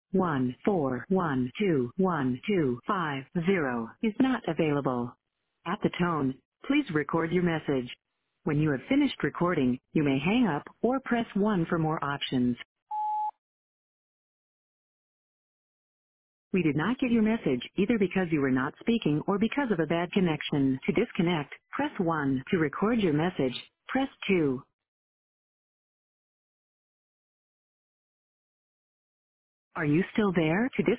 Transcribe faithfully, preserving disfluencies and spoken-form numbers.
one four one two one two five zero is not available. At the tone, please record your message. When you have finished recording, you may hang up or press one for more options. We did not get your message either because you were not speaking or because of a bad connection. To disconnect, press one. To record your message, press two. Are you still there? To dis-